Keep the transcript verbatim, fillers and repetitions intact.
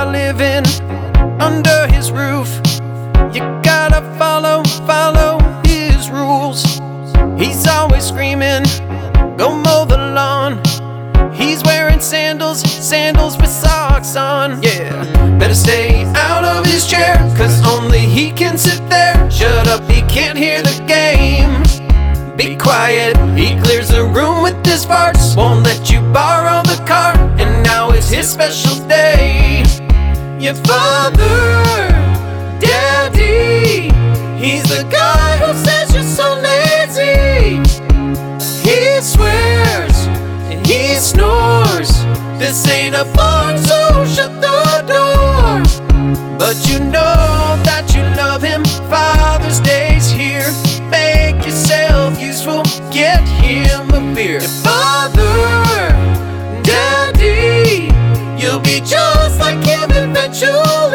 by living under his roof. You gotta follow, follow his rules. He's always screaming, go mow the lawn. He's wearing sandals, sandals with socks on. Yeah, better stay out of his chair, cause only he can sit there. Shut up, he can't hear the game. Be quiet, he clears the room with his farts. Won't let you borrow the car, and now it's his special day. Your father, daddy, he's the guy who says you're so lazy. He swears and he snores. This ain't a barn, so shut the door. But you know that you love him. Father's Day's here. Make yourself useful, get him a beer. Your father, daddy, you'll be just like him eventually.